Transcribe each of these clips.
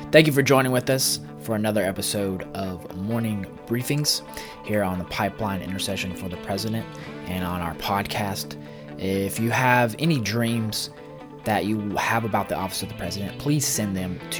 Thank you for joining with us for another episode of Morning Briefings here on the Pipeline Intercession for the President and on our podcast. If you have any dreams that you have about the Office of the President, please send them to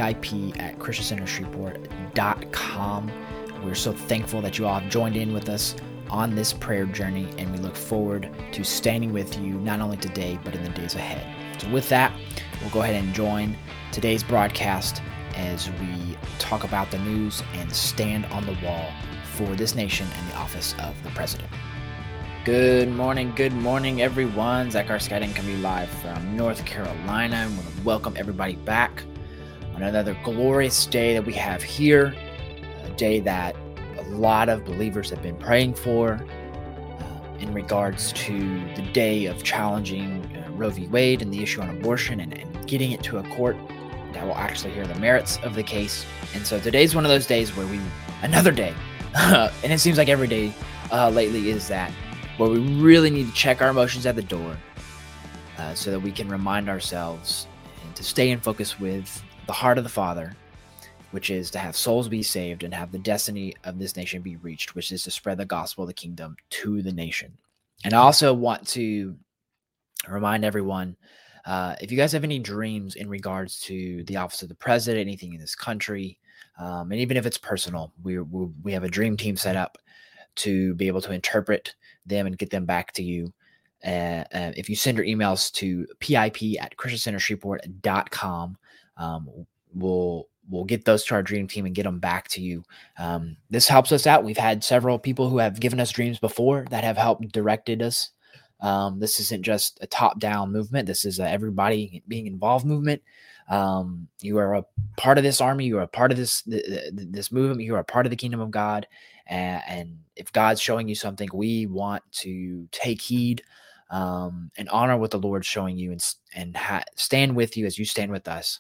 pip@christiancentershreveport.com. We're so thankful that you all have joined in with us on this prayer journey, and we look forward to standing with you not only today, but in the days ahead. So with that, we'll go ahead and join today's broadcast as we talk about the news and stand on the wall for this nation and the office of the president. Good morning, everyone. Zachary Skyding coming live from North Carolina. I want to welcome everybody back on another glorious day that we have here, a day that a lot of believers have been praying for in regards to the day of challenging Roe v. Wade and the issue on abortion and getting it to a court that will actually hear the merits of the case. And so today's one of those days where another day, and it seems like every day lately is that, where we really need to check our emotions at the door so that we can remind ourselves and to stay in focus with the heart of the Father, which is to have souls be saved and have the destiny of this nation be reached, which is to spread the gospel of the kingdom to the nation. And I also want to remind everyone, if you guys have any dreams in regards to the office of the president, anything in this country, and even if it's personal, we have a dream team set up to be able to interpret them and get them back to you. If you send your emails to pip@christiancentershreveport.com, we'll get those to our dream team and get them back to you. This helps us out. We've had several people who have given us dreams before that have helped directed us. This isn't just a top-down movement. This is everybody being involved movement. You are a part of this army. You are a part of this movement. You are a part of the kingdom of God. And if God's showing you something, we want to take heed and honor what the Lord's showing you and stand with you as you stand with us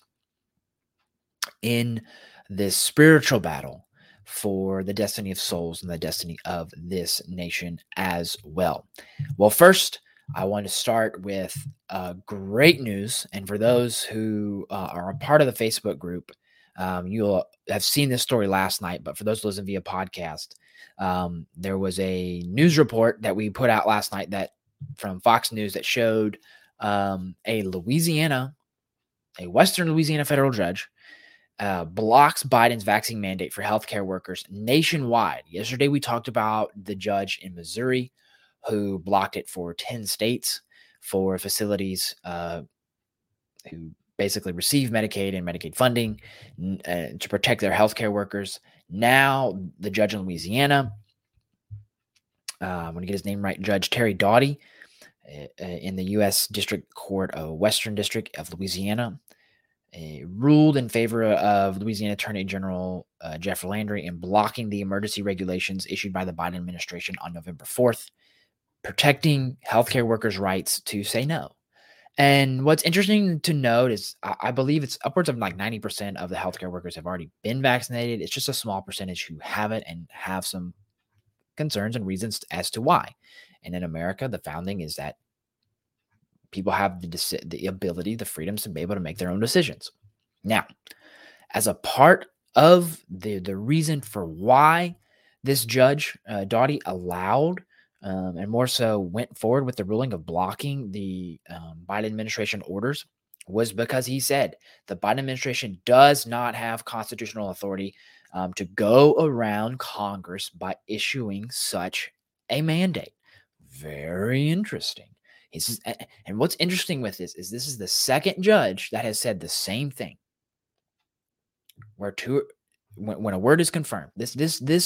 in this spiritual battle for the destiny of souls and the destiny of this nation as well. Well, first, I want to start with great news. And for those who are a part of the Facebook group, you'll have seen this story last night, but for those listening via podcast, there was a news report that we put out last night that from Fox News that showed a Western Louisiana federal judge blocks Biden's vaccine mandate for healthcare workers nationwide. Yesterday, we talked about the judge in Missouri who blocked it for 10 states for facilities who basically receive Medicaid and Medicaid funding to protect their healthcare workers. Now, the judge in Louisiana, I'm going to get his name right, Judge Terry Doughty in the U.S. District Court of Western District of Louisiana, ruled in favor of Louisiana Attorney General Jeff Landry in blocking the emergency regulations issued by the Biden administration on November 4th, protecting healthcare workers' rights to say no. And what's interesting to note is I believe it's upwards of like 90% of the healthcare workers have already been vaccinated. It's just a small percentage who haven't and have some concerns and reasons as to why. And in America, the founding is that people have the ability, the freedoms to be able to make their own decisions. Now, as a part of the reason for why this judge, Doughty, allowed and more so went forward with the ruling of blocking the Biden administration orders was because he said the Biden administration does not have constitutional authority to go around Congress by issuing such a mandate. Very interesting. And what's interesting with this is the second judge that has said the same thing. When a word is confirmed, this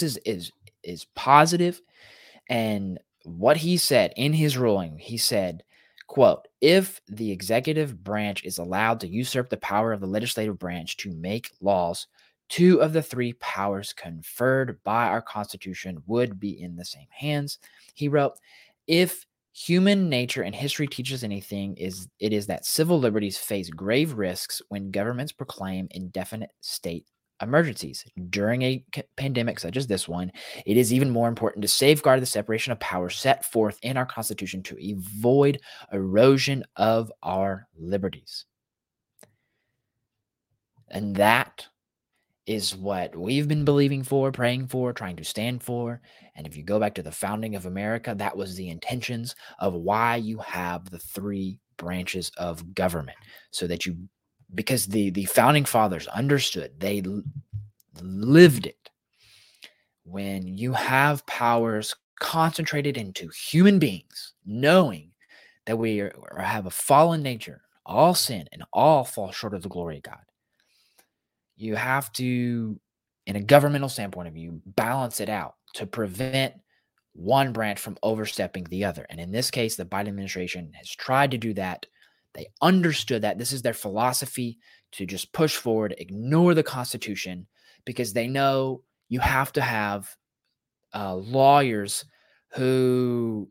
is positive. And what he said in his ruling, he said, quote, if the executive branch is allowed to usurp the power of the legislative branch to make laws, two of the three powers conferred by our Constitution would be in the same hands. He wrote, if human nature and history teaches anything, it is that civil liberties face grave risks when governments proclaim indefinite state emergencies. During a pandemic such as this one, it is even more important to safeguard the separation of powers set forth in our Constitution to avoid erosion of our liberties. And that is what we've been believing for, praying for, trying to stand for. And if you go back to the founding of America, that was the intentions of why you have the three branches of government. So that because the founding fathers understood, they lived it. When you have powers concentrated into human beings, knowing that have a fallen nature, all sin, and all fall short of the glory of God, you have to, in a governmental standpoint of view, balance it out to prevent one branch from overstepping the other. And in this case, the Biden administration has tried to do that. They understood that this is their philosophy, to just push forward, ignore the Constitution, because they know you have to have lawyers and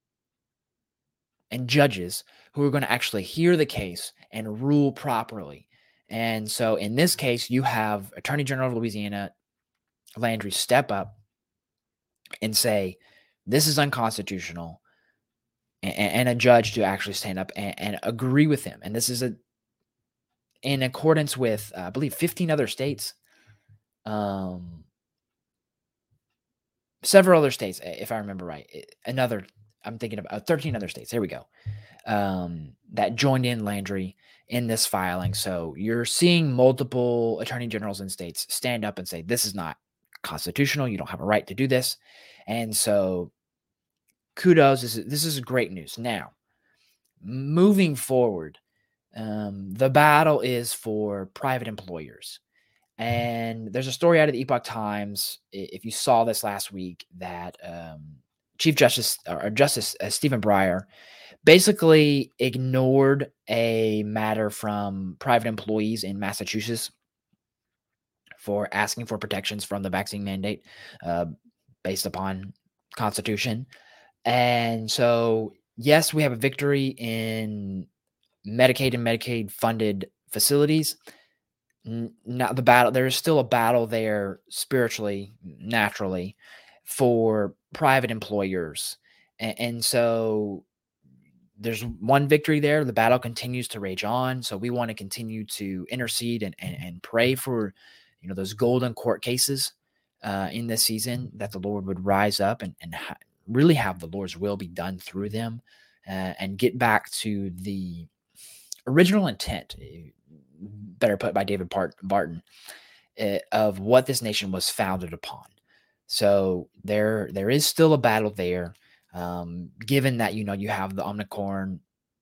judges who are going to actually hear the case and rule properly. And so in this case, you have Attorney General of Louisiana, Landry, step up and say, this is unconstitutional, and a judge to actually stand up and agree with him. And this is in accordance with, I believe, 15 other states, several other states, if I remember right. I'm thinking about 13 other states. There we go. That joined in Landry in this filing. So you're seeing multiple attorney generals in states stand up and say, this is not constitutional. You don't have a right to do this. And so kudos. This is great news. Now, moving forward, the battle is for private employers. And there's a story out of the Epoch Times, if you saw this last week, that Chief Justice or Justice Stephen Breyer basically ignored a matter from private employees in Massachusetts for asking for protections from the vaccine mandate based upon Constitution. And so, yes, we have a victory in Medicaid and Medicaid funded facilities. Not the battle. There is still a battle there spiritually, naturally, for private employers. And so there's one victory there. The battle continues to rage on. So we want to continue to intercede and pray for, those golden court cases in this season, that the Lord would rise up and really have the Lord's will be done through them, and get back to the original intent, better put by David Barton, of what this nation was founded upon. So there is still a battle there, given that you have the Omicron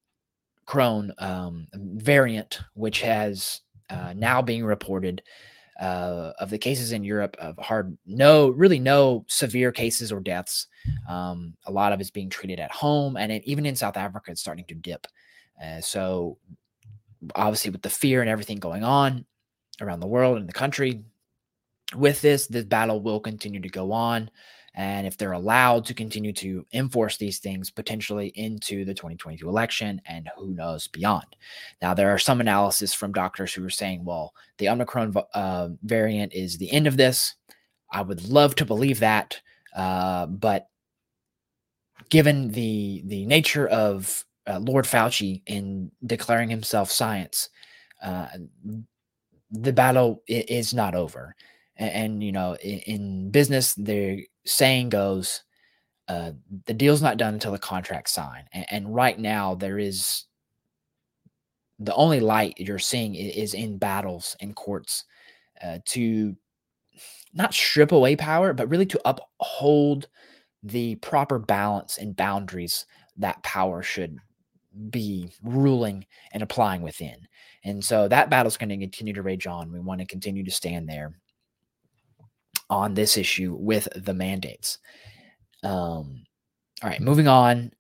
variant, which has now being reported of the cases in Europe of no severe cases or deaths. A lot of it's being treated at home, and even in South Africa, it's starting to dip. So obviously, with the fear and everything going on around the world and the country, with this battle will continue to go on. And if they're allowed to continue to enforce these things potentially into the 2022 election, and who knows beyond. Now, there are some analysis from doctors who are saying, well, the Omicron variant is the end of this. I would love to believe that. But given the nature of Lord Fauci in declaring himself science, the battle is not over. And in business, the saying goes, the deal's not done until the contract's signed. And right now, there is the only light you're seeing is in battles in courts to not strip away power, but really to uphold the proper balance and boundaries that power should be ruling and applying within. And so that battle is going to continue to rage on. We want to continue to stand there on this issue with the mandates. All right, moving on.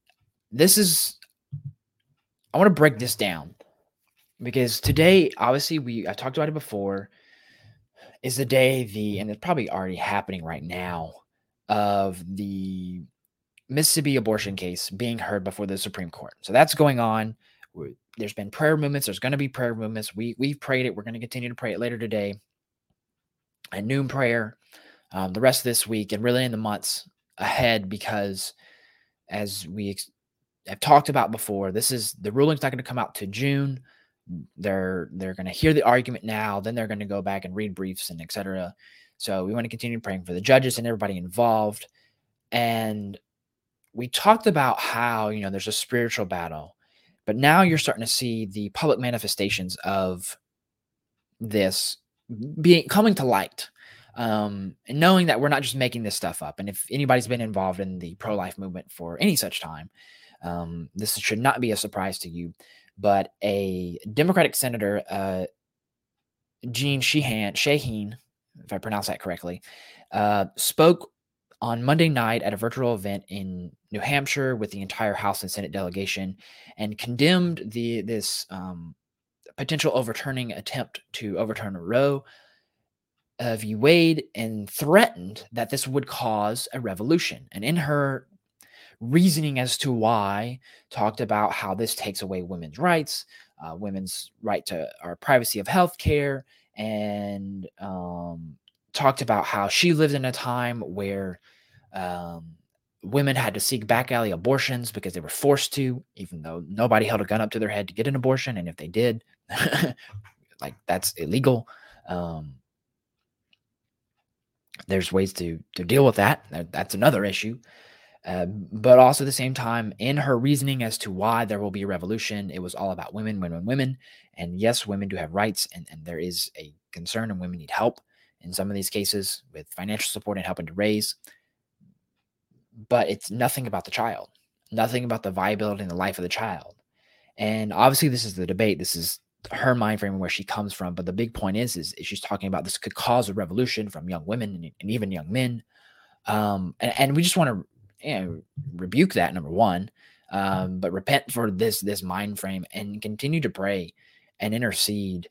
I want to break this down, because today, obviously, I talked about it before, is the day and it's probably already happening right now, of the Mississippi abortion case being heard before the Supreme Court. So that's going on. There's been prayer movements. There's going to be prayer movements. We've prayed it. We're going to continue to pray it later today. A noon prayer, the rest of this week, and really in the months ahead, because as we have talked about before, the ruling's not going to come out to June. They're going to hear the argument now, then they're going to go back and read briefs and etc. So we want to continue praying for the judges and everybody involved. And we talked about how, there's a spiritual battle, but now you're starting to see the public manifestations of this coming to light. And knowing that we're not just making this stuff up. And if anybody's been involved in the pro-life movement for any such time, this should not be a surprise to you. But a Democratic Senator, Jeanne Shaheen, if I pronounce that correctly, spoke on Monday night at a virtual event in New Hampshire with the entire House and Senate delegation, and condemned this potential overturning attempt to overturn Roe v. Wade, and threatened that this would cause a revolution. And in her reasoning as to why, talked about how this takes away women's rights, women's right to our privacy of healthcare, and talked about how she lived in a time where women had to seek back alley abortions because they were forced to, even though nobody held a gun up to their head to get an abortion. And if they did, like, that's illegal. There's ways to deal with that. That's another issue. But also at the same time, in her reasoning as to why there will be a revolution, it was all about women, women, women. And yes, women do have rights, and there is a concern, and women need help in some of these cases with financial support and helping to raise. But it's nothing about the child, nothing about the viability and the life of the child. And obviously this is the debate. This is her mind frame and where she comes from. But the big point is she's talking about this could cause a revolution from young women and even young men. And we just want to rebuke that, number one, but repent for this mind frame and continue to pray and intercede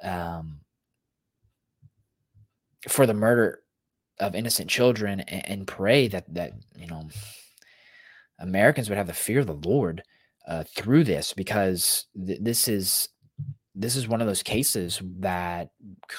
for the murder of innocent children, and pray that Americans would have the fear of the Lord through this, because this is one of those cases that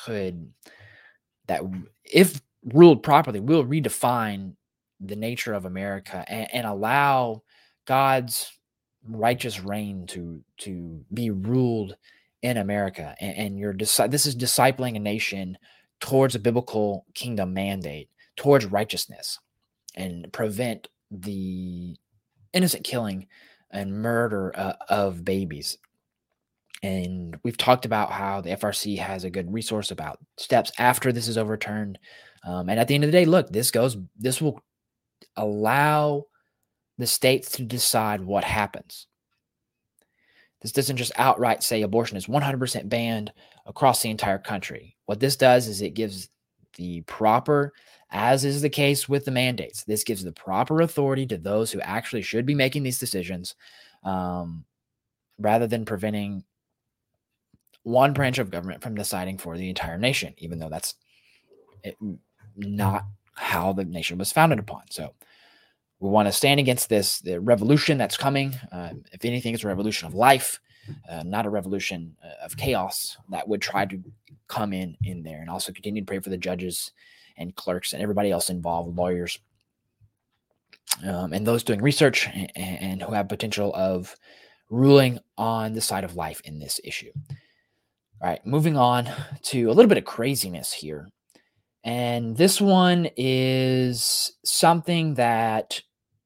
if ruled properly, will redefine the nature of America and allow God's righteous reign to be ruled in America. And this is discipling a nation towards a biblical kingdom mandate, towards righteousness, and prevent the innocent killing and murder of babies. And we've talked about how the FRC has a good resource about steps after this is overturned. And at the end of the day, look, this will allow the states to decide what happens. This doesn't just outright say abortion is 100% banned across the entire country. What this does is it gives the proper, as is the case with the mandates, this gives the proper authority to those who actually should be making these decisions, rather than preventing one branch of government from deciding for the entire nation, even though that's not how the nation was founded upon. So we want to stand against the revolution that's coming. If anything, it's a revolution of life, not a revolution of chaos that would try to come in there. And also continue to pray for the judges and clerks and everybody else involved, lawyers, and those doing research and who have potential of ruling on the side of life in this issue. All right, moving on to a little bit of craziness here. And this one is something that,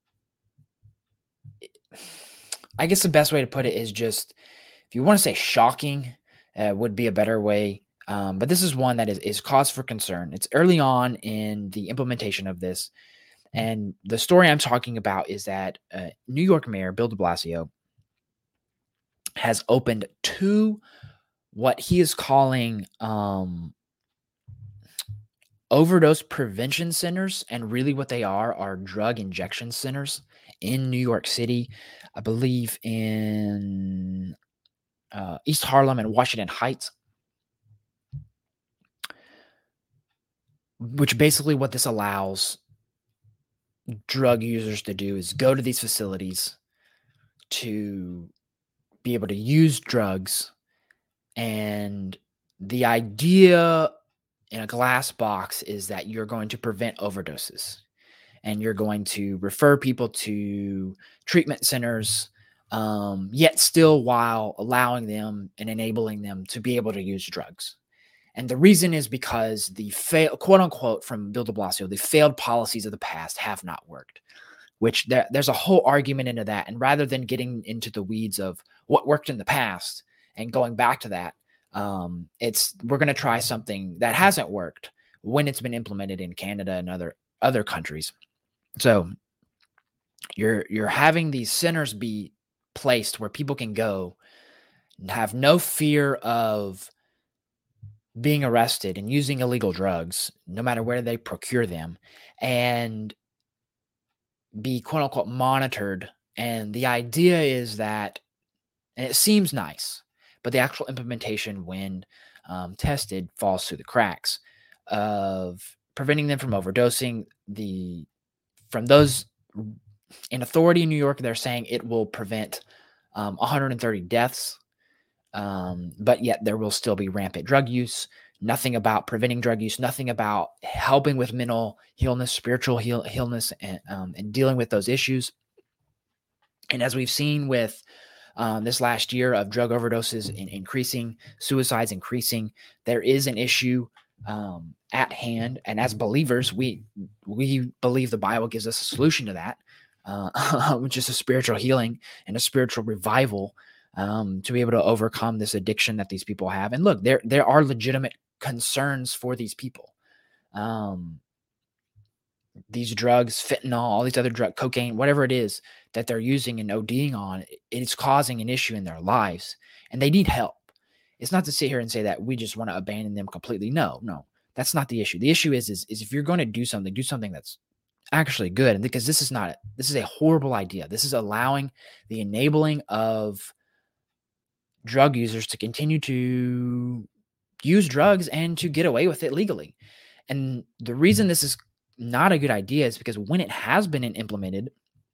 I guess the best way to put it is just, if you want to say shocking, would be a better way. But this is one that is cause for concern. It's early on in the implementation of this. And the story I'm talking about is that New York Mayor Bill de Blasio has opened 2 what he is calling overdose prevention centers. And really what they are drug injection centers in New York City. I believe in East Harlem and Washington Heights. Which basically what this allows drug users to do is go to these facilities to be able to use drugs. And the idea in a glass box is that you're going to prevent overdoses, and you're going to refer people to treatment centers yet still while allowing them and enabling them to be able to use drugs. And the reason is because the quote unquote, from Bill de Blasio, the failed policies of the past have not worked, which there's a whole argument into that. And rather than getting into the weeds of what worked in the past and going back to that, we're going to try something that hasn't worked when it's been implemented in Canada and other countries. So you're having these centers be placed where people can go and have no fear of being arrested and using illegal drugs, no matter where they procure them, and be quote unquote monitored. And the idea is that, and it seems nice, but the actual implementation, when tested, falls through the cracks of preventing them from overdosing. From those in authority in New York, they're saying it will prevent 130 deaths, but yet there will still be rampant drug use. Nothing about preventing drug use, nothing about helping with mental illness, spiritual illness, and dealing with those issues. And as we've seen with this last year of drug overdoses increasing, suicides increasing, there is an issue at hand. And as believers, we believe the Bible gives us a solution to that, which is a spiritual healing and a spiritual revival, to be able to overcome this addiction that these people have. And look, there are legitimate concerns for these people. These drugs, fentanyl, all these other drugs, cocaine, whatever it is that they're using and ODing on, it's causing an issue in their lives, and they need help. It's not to sit here and say that we just want to abandon them completely. No, that's not the issue. The issue is if you're going to do something that's actually good. And because this is a horrible idea. This is allowing the enabling of drug users to continue to use drugs and to get away with it legally. And the reason this is not a good idea is because when it has been implemented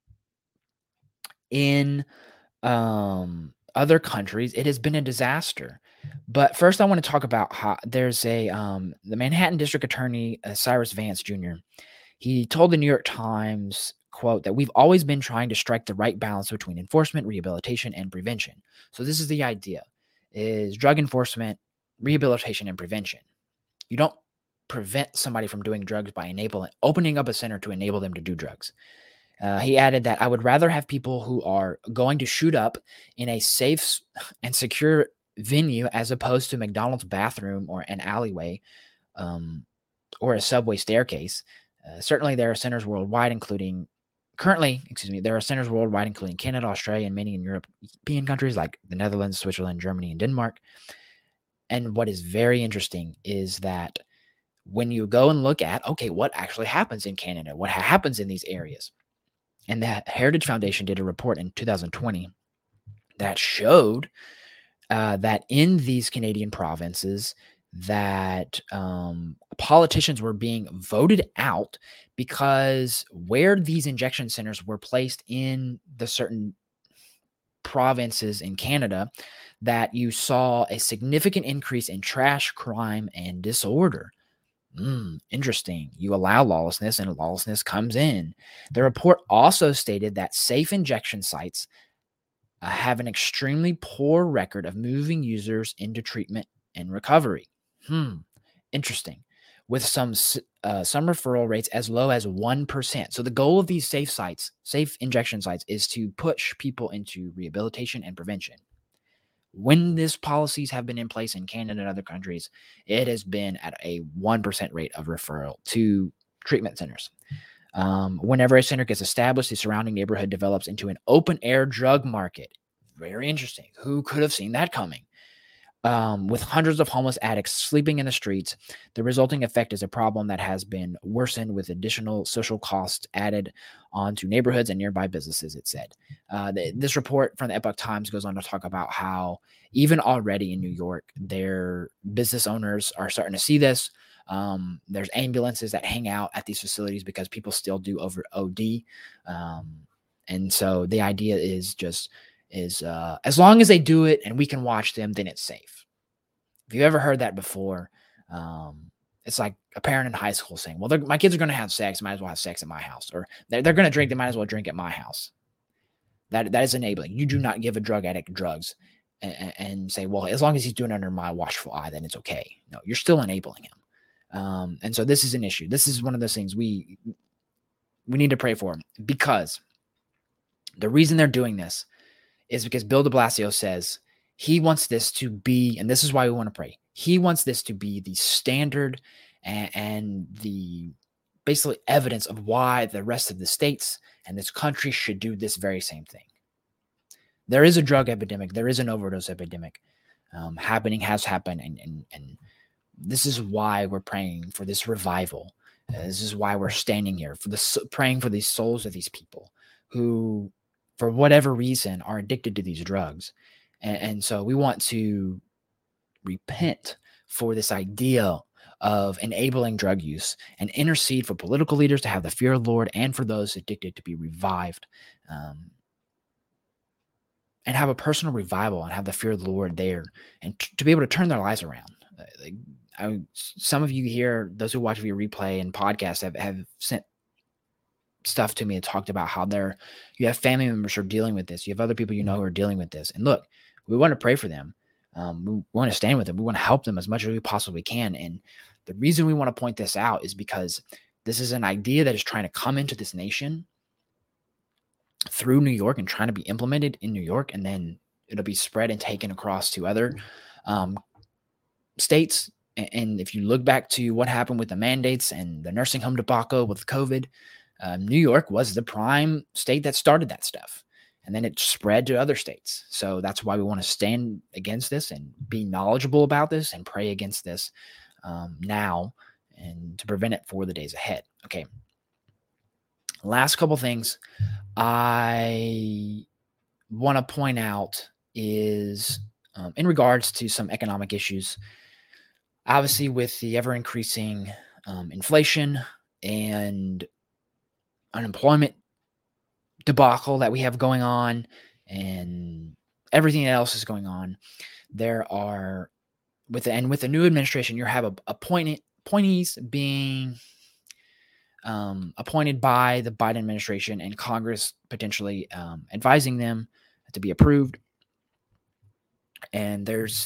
in other countries, it has been a disaster. But first, I want to talk about how there's the Manhattan District Attorney, Cyrus Vance Jr. He told the New York Times, quote, that we've always been trying to strike the right balance between enforcement, rehabilitation, and prevention. So this is the idea, is drug enforcement, rehabilitation, and prevention. You don't prevent somebody from doing drugs by opening up a center to enable them to do drugs. He added that I would rather have people who are going to shoot up in a safe and secure venue as opposed to McDonald's bathroom or an alleyway, or a subway staircase. Certainly, there are centers worldwide, including Canada, Australia, and many in European countries like the Netherlands, Switzerland, Germany, and Denmark. And what is very interesting is that when you go and look at, okay, what actually happens in Canada, what happens in these areas, and the Heritage Foundation did a report in 2020 that showed that in these Canadian provinces, that politicians were being voted out because where these injection centers were placed in the certain provinces in Canada, that you saw a significant increase in trash, crime, and disorder. Interesting. You allow lawlessness and lawlessness comes in. The report also stated that safe injection sites have an extremely poor record of moving users into treatment and recovery. Interesting. With some referral rates as low as 1%. So the goal of these safe injection sites, is to push people into rehabilitation and prevention. When these policies have been in place in Canada and other countries, it has been at a 1% rate of referral to treatment centers. Whenever a center gets established, the surrounding neighborhood develops into an open-air drug market. Very interesting. Who could have seen that coming? With hundreds of homeless addicts sleeping in the streets, the resulting effect is a problem that has been worsened with additional social costs added onto neighborhoods and nearby businesses, it said. This report from the Epoch Times goes on to talk about how even already in New York, their business owners are starting to see this. There's ambulances that hang out at these facilities because people still do over OD. And so the idea is as long as they do it and we can watch them, then it's safe. If you've ever heard that before, it's like a parent in high school saying, well, my kids are going to have sex. Might as well have sex at my house. Or they're going to drink. They might as well drink at my house. That is enabling. You do not give a drug addict drugs and say, well, as long as he's doing it under my watchful eye, then it's okay. No, you're still enabling him. And so this is an issue. This is one of those things we need to pray for, because the reason they're doing this is because Bill de Blasio says he wants this to be, and this is why we want to pray, he wants this to be the standard and the basically evidence of why the rest of the states and this country should do this very same thing. There is a drug epidemic. There is an overdose epidemic has happened. And this is why we're praying for this revival. This is why we're standing here praying for these souls of these people who, for whatever reason, are addicted to these drugs. And so we want to repent for this idea of enabling drug use and intercede for political leaders to have the fear of the Lord, and for those addicted to be revived, and have a personal revival and have the fear of the Lord there, and to be able to turn their lives around. Some of you here, those who watch via replay and podcast, have sent stuff to me and talked about how you have family members who are dealing with this. You have other people you know who are dealing with this. And look, we want to pray for them. We want to stand with them. We want to help them as much as we possibly can. And the reason we want to point this out is because this is an idea that is trying to come into this nation through New York and trying to be implemented in New York, and then it'll be spread and taken across to other states. And if you look back to what happened with the mandates and the nursing home debacle with COVID, New York was the prime state that started that stuff. And then it spread to other states. So that's why we want to stand against this and be knowledgeable about this and pray against this now, and to prevent it for the days ahead. Okay. Last couple things I want to point out is in regards to some economic issues. Obviously, with the ever-increasing inflation and unemployment debacle that we have going on, and everything else is going on, there are with the new administration, you have appointees being appointed by the Biden administration, and Congress potentially advising them to be approved. And there's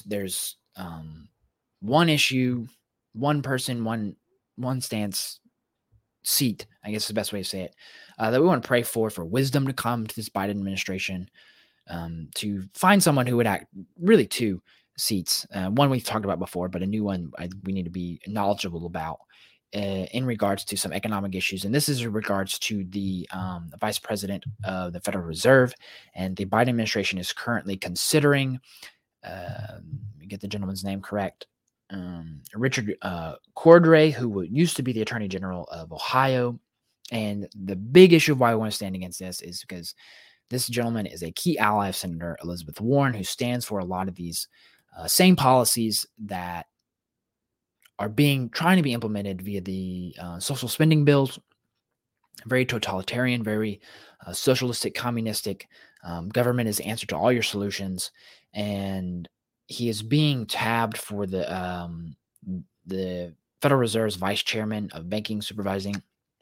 one issue, one person, one stance, seat, I guess is the best way to say it, that we want to pray for wisdom to come to this Biden administration, to find someone who would act, really two seats. One we've talked about before, but a new one we need to be knowledgeable about in regards to some economic issues. And this is in regards to the vice president of the Federal Reserve. And the Biden administration is currently considering, let me get the gentleman's name correct, Richard Cordray, who used to be the Attorney General of Ohio. And the big issue of why I want to stand against this is because this gentleman is a key ally of Senator Elizabeth Warren, who stands for a lot of these same policies that are trying to be implemented via the social spending bills. Very totalitarian, very socialistic, communistic. Government is the answer to all your solutions, and he is being tabbed for the Federal Reserve's vice chairman of banking supervising,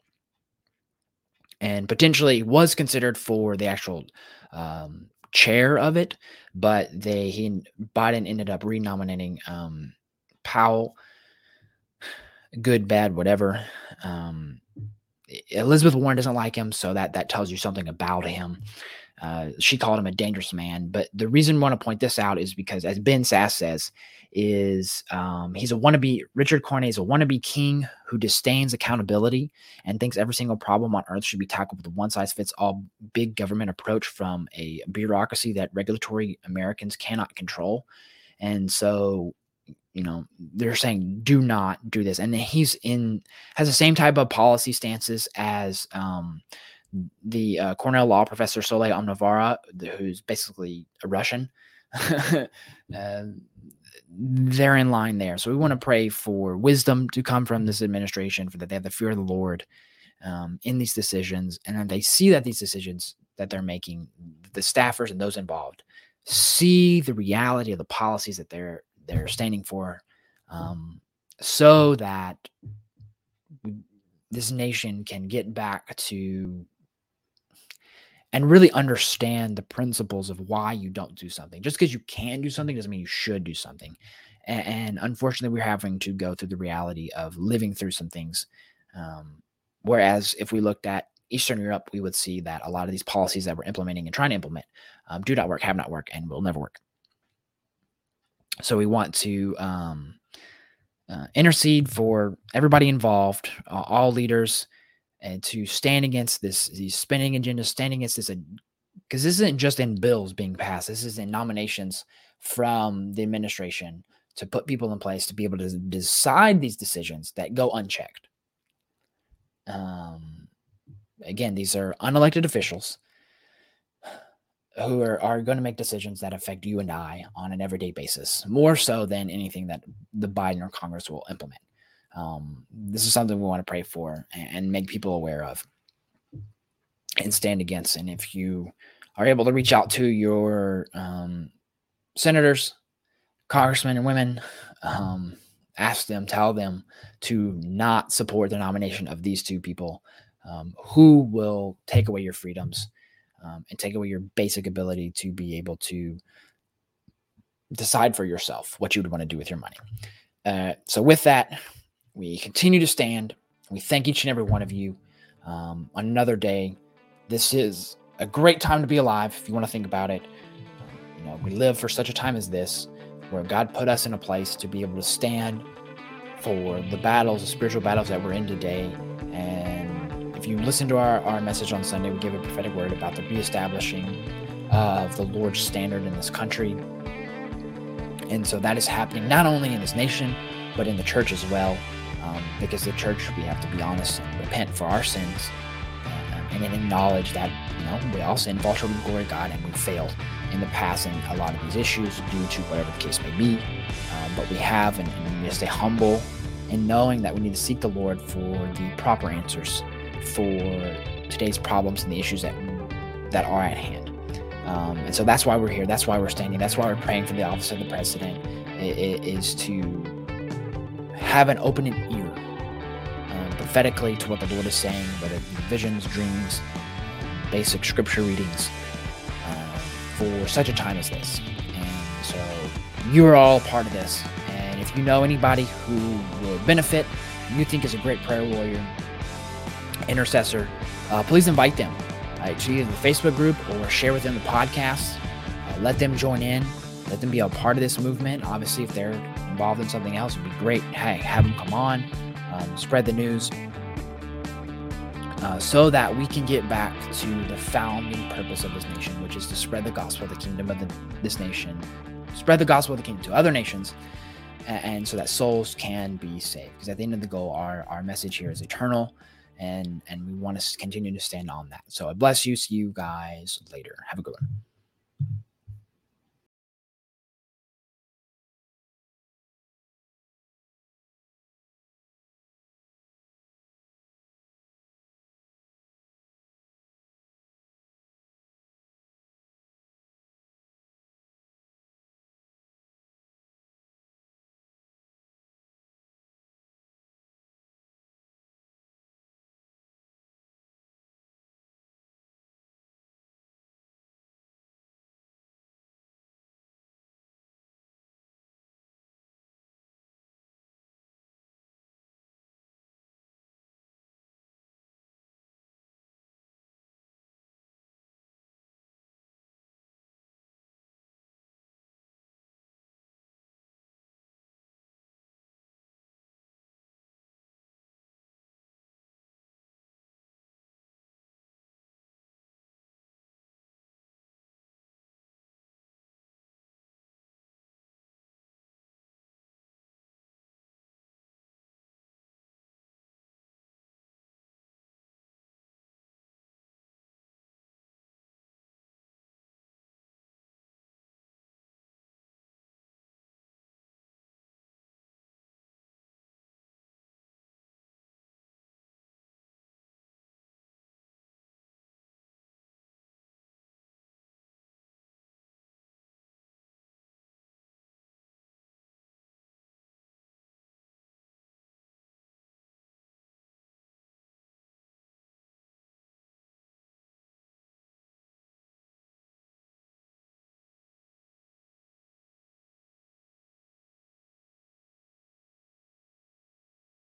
and potentially was considered for the actual chair of it, but Biden ended up renominating Powell. Good, bad, whatever. Elizabeth Warren doesn't like him, so that tells you something about him. She called him a dangerous man. But the reason I want to point this out is because, as Ben Sass says, he's a wannabe. Richard Cornyn is a wannabe king who disdains accountability and thinks every single problem on earth should be tackled with a one-size-fits-all big government approach from a bureaucracy that regulatory Americans cannot control. And so, they're saying, do not do this. And then has the same type of policy stances as the Cornell law professor Soleil Omnovara, who's basically a Russian. They're in line there. So we want to pray for wisdom to come from this administration, for that they have the fear of the Lord in these decisions. And then they see that these decisions that they're making, the staffers and those involved, see the reality of the policies that they're standing for, so that this nation can get back to and really understand the principles of why you don't do something. Just because you can do something doesn't mean you should do something. And unfortunately, we're having to go through the reality of living through some things. Um, Whereas if we looked at Eastern Europe, we would see that a lot of these policies that we're implementing and trying to implement do not work, have not worked, and will never work. So we want to intercede for everybody involved, all leaders, and to stand against these spending agendas, standing against this, because this isn't just in bills being passed. This is in nominations from the administration to put people in place to be able to decide these decisions that go unchecked. Again, these are unelected officials who are going to make decisions that affect you and I on an everyday basis, more so than anything that the Biden or Congress will implement. This is something we want to pray for and make people aware of and stand against. And if you are able to reach out to your senators, congressmen, and women, ask them, tell them to not support the nomination of these two people who will take away your freedoms and take away your basic ability to be able to decide for yourself what you would want to do with your money. So with that, we continue to stand. We thank each and every one of you on another day. This is a great time to be alive if you want to think about it. We live for such a time as this, where God put us in a place to be able to stand for the battles, the spiritual battles that we're in today. And if you listen to our message on Sunday, we give a prophetic word about the reestablishing of the Lord's standard in this country. And so that is happening not only in this nation, but in the church as well. Because the church, we have to be honest and repent for our sins and then acknowledge that, we all sin, fall short of the glory of God, and we failed in the past in a lot of these issues due to whatever the case may be. But we have, and we need to stay humble in knowing that we need to seek the Lord for the proper answers for today's problems and the issues that are at hand. And so that's why we're here. That's why we're standing. That's why we're praying for the office of the president, is to have an open ear prophetically to what the Lord is saying, whether it be visions, dreams, basic scripture readings, for such a time as this. And so you are all part of this. And if you know anybody who would benefit, you think is a great prayer warrior, intercessor, please invite them to either the Facebook group or share with them the podcast. Let them join in. Let them be a part of this movement. Obviously, if they're involved in something else, it'd be great. Hey, have them come on, spread the news, so that we can get back to the founding purpose of this nation, which is to spread the gospel of the kingdom of this nation, spread the gospel of the kingdom to other nations, and so that souls can be saved. Because at the end of the goal, our message here is eternal, and we want to continue to stand on that. So I bless you. See you guys later. Have a good one.